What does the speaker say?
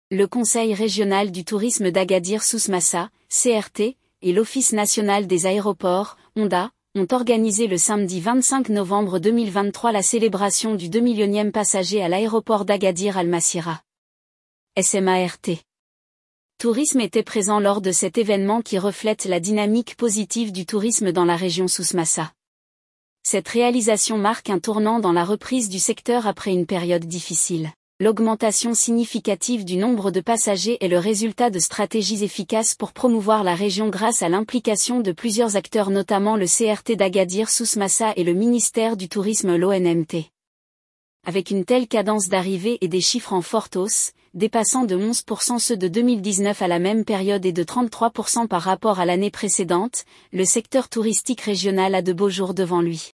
Le Conseil régional du tourisme d'Agadir-Souss-Massa, CRT, et l'Office national des aéroports, ONDA, ont organisé le samedi 25 novembre 2023 la célébration du 2 millionième passager à l'aéroport d'Agadir Al-Massira. SMART. Tourisme était présent lors de cet événement qui reflète la dynamique positive du tourisme dans la région Souss-Massa. Cette réalisation marque un tournant dans la reprise du secteur après une période difficile. L'augmentation significative du nombre de passagers est le résultat de stratégies efficaces pour promouvoir la région grâce à l'implication de plusieurs acteurs, notamment le CRT d'Agadir-Souss-Massa et le ministère du Tourisme l'ONMT. Avec une telle cadence d'arrivée et des chiffres en forte hausse, dépassant de 11% ceux de 2019 à la même période et de 33% par rapport à l'année précédente, le secteur touristique régional a de beaux jours devant lui.